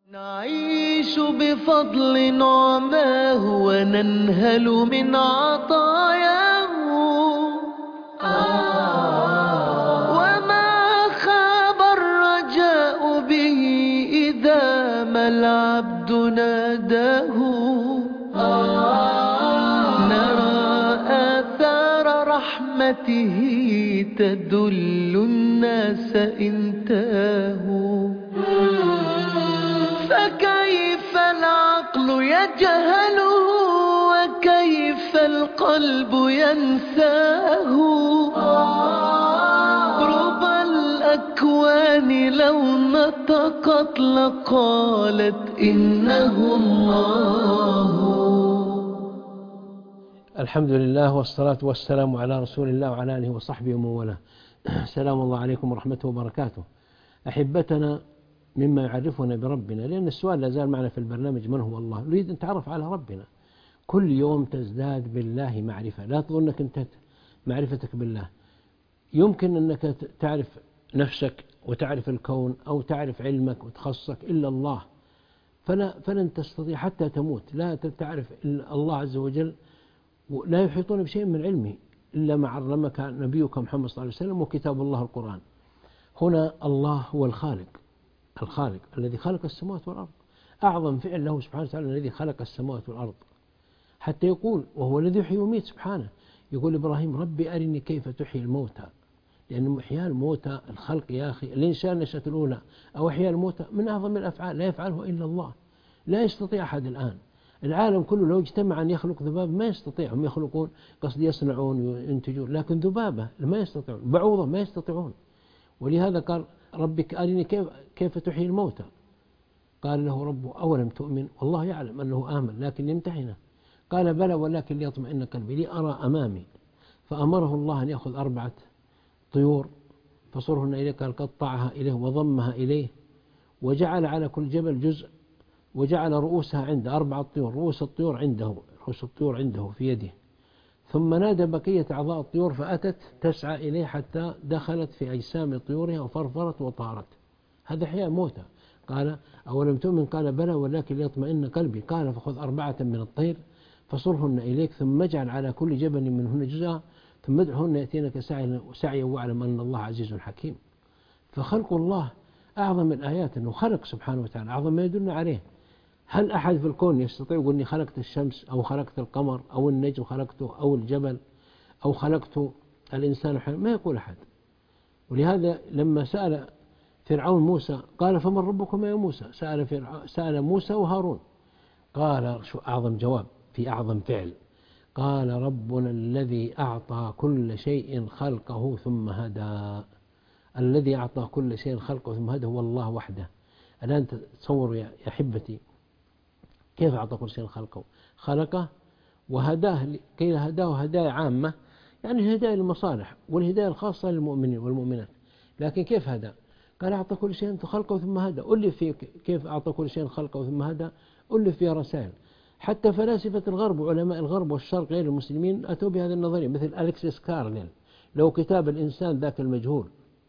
نعيش بفضل نعماه وننهل من عطاياه وما خاب الرجاء به إذا ما العبد ناداه نرى آثار رحمته تدل الناس إن تاهوا فكيف العقل يجهله وكيف القلب ينساه ربى الأكوان لو نطقت لقالت إنه الله. الحمد لله والصلاة والسلام على رسول الله وعلى آله وصحبه ومن والاه. سلام الله عليكم ورحمته وبركاته. أحبتنا، مما يعرفنا بربنا، لأن السؤال لا زال معنا في البرنامج من هو الله؟ نريد أن نتعرف على ربنا. كل يوم تزداد بالله معرفة. لا تظنك أنت معرفتك بالله يمكن أنك تعرف نفسك وتعرف الكون أو تعرف علمك وتخصصك إلا الله، فلن تستطيع حتى تموت لا تعرف إلا الله عز وجل، لا يحيطون بشيء من علمه إلا ما علمك نبيك محمد صلى الله عليه وسلم وكتاب الله القرآن. هنا الله هو الخالق الذي خلق السماوات والأرض. أعظم فعل له سبحانه وتعالى الذي خلق السماوات والأرض، حتى يقول وهو الذي يحيي ويميت سبحانه. يقول إبراهيم ربي أرني كيف تحيي الموتى، لأن إحياء الموتى الخلق يا أخي، الإنسان نشأة الأولى أو إحياء الموتى من أعظم الأفعال لا يفعله إلا الله. لا يستطيع أحد الآن، العالم كله لو اجتمع أن يخلق ذباب ما يستطيع، هم يخلقون قصد يصنعون وينتجون، لكن ذبابة ما يستطيعون، بعوضة ما يستطيعون. ولهذا قال ربك أرني كيف تحيي الموتى. قال له ربه أولم تؤمن؟ والله يعلم أنه آمن لكن يمتحنه. قال بلى ولكن ليطمئن قلبي لي أرى أمامي. فأمره الله أن يأخذ 4 طيور فصرهن إليه، قال قطعها إليه وضمها إليه وجعل على كل جبل جزء وجعل رؤوسها عنده 4 طيور، رؤوس الطيور عنده في يده. ثم نادى بقية أعضاء الطيور فأتت تسعى إليه حتى دخلت في أجسام طيورها وفرفرت وطارت. هذا إحياء موتى. قال أولم تؤمن؟ قال بلى ولكن ليطمئن قلبي. قال فخذ 4 من الطير فصرهن إليك ثم اجعل على كل جبل منهن جزءا ثم ادعهن يأتينك سعيا واعلم أن الله عزيز حكيم. فخلق الله أعظم الآيات، أنه خلق سبحانه وتعالى، أعظم ما يدلنا عليه. هل أحد في الكون يستطيع يقول إني خلقت الشمس أو خلقت القمر أو النجم خلقته أو الجبل أو خلقت الإنسان؟ ما يقول أحد. ولهذا لما سأل فرعون موسى قال فمن ربكما يا موسى؟ سأل موسى وهارون. قال شو أعظم جواب في أعظم فعل؟ قال ربنا الذي أعطى كل شيء خلقه ثم هدى. الذي أعطى كل شيء خلقه ثم هدى هو الله وحده. الآن تصوروا يا أحبتي كيف أعطى كل شيء خلقه وهداه. قيل هداه هدايا عامة، يعني الهداية للمصالح والهداية الخاصة للمؤمنين والمؤمنات. لكن كيف هدى؟ قال أعطى كل شيء خلقه ثم هدى. ألف في كيف أعطى كل شيء خلقه ثم هدى، ألف فيها رسائل. حتى فلاسفة الغرب وعلماء الغرب والشرق غير المسلمين أتوا بهذه النظرية، مثل أليكسيس كارلين لو كتاب الإنسان ذاك المجهول،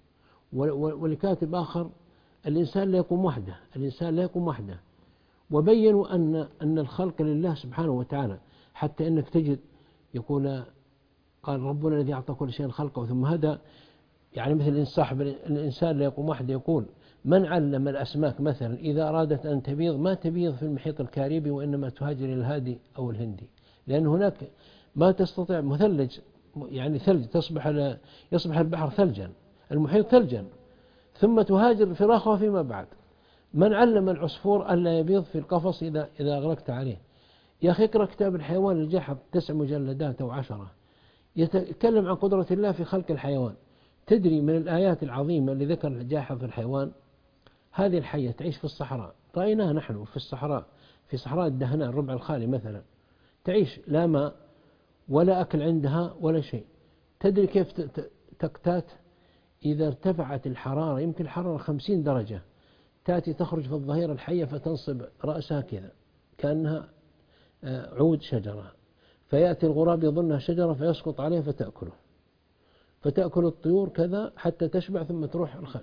ولكاتب آخر الإنسان لا يقوم وحده، وبينوا أن الخلق لله سبحانه وتعالى. حتى أنك تجد يقول قال ربنا الذي أعطى كل شيء خلقه ثم هدى، يعني مثل صاحب الإنسان لا يقوم وحده يقول من علم الأسماك مثلا إذا أرادت أن تبيض ما تبيض في المحيط الكاريبي وإنما تهاجر إلى الهادي أو الهندي، لأن هناك ما تستطيع مثلج، يعني ثلج يصبح البحر ثلجا، المحيط ثلجا، ثم تهاجر فراخها فيما بعد. من علم العصفور ألا يبيض في القفص إذا أغلقت عليه؟ يا أخي اقرأ كتاب الحيوان الجاحظ 9 مجلدات أو 10 يتكلم عن قدرة الله في خلق الحيوان. تدري من الآيات العظيمة اللي ذكر الجاحظ في الحيوان، هذه الحية تعيش في الصحراء، رأيناها نحن في الصحراء، في صحراء الدهناء الربع الخالي مثلا، تعيش لا ماء ولا أكل عندها ولا شيء. تدري كيف تقتات؟ إذا ارتفعت الحرارة يمكن الحرارة 50 درجة تأتي تخرج في الظهيرة الحية فتنصب رأسها كذا كأنها عود شجرة، فيأتي الغراب يظنها شجرة فيسقط عليها فتأكل الطيور كذا حتى تشبع ثم تروح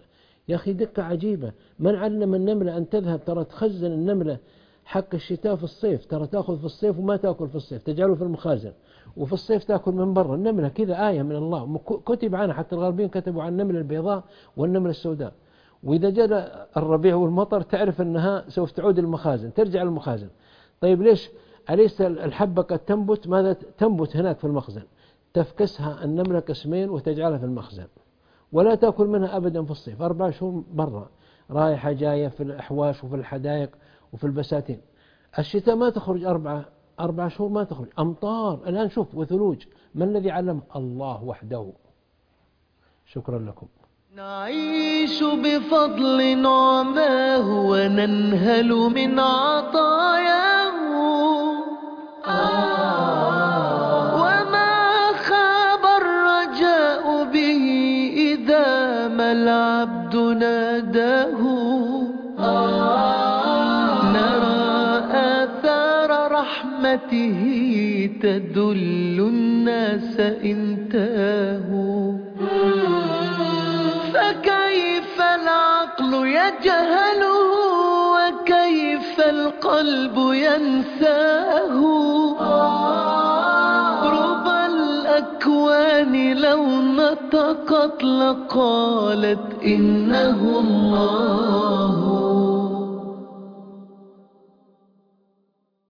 يا أخي دقة عجيبة. من علم النملة أن تذهب ترى تخزن النملة حق الشتاء في الصيف، ترى تأخذ في الصيف وما تأكل في الصيف، تجعله في المخازن، وفي الصيف تأكل من برا. النملة كذا آية من الله، كتب عنها، حتى الغربيين كتبوا عن النملة البيضاء والنملة السوداء. وإذا جاء الربيع والمطر تعرف أنها سوف تعود المخازن، ترجع المخازن. طيب ليش؟ أليس الحبة قد تنبت؟ ماذا تنبت هناك في المخزن؟ تفكسها النملة قسمين وتجعلها في المخزن، ولا تأكل منها أبدا في الصيف. 4 شهور برا رايحة جاية في الأحواش وفي الحدائق وفي البساتين. الشتاء ما تخرج 4 شهور، ما تخرج أمطار الآن شوف وثلوج. من الذي علم؟ الله وحده. شكرا لكم. نعيش بفضل نعماه وننهل من عطاياه، وما خاب الرجاء به إذا ما العبد ناداه. نرى آثار رحمته تدل الناس إن تاهوا، فكيف العقل يجهله وكيف القلب ينساه. ربى الأكوان لو نطقت لقالت إنه الله.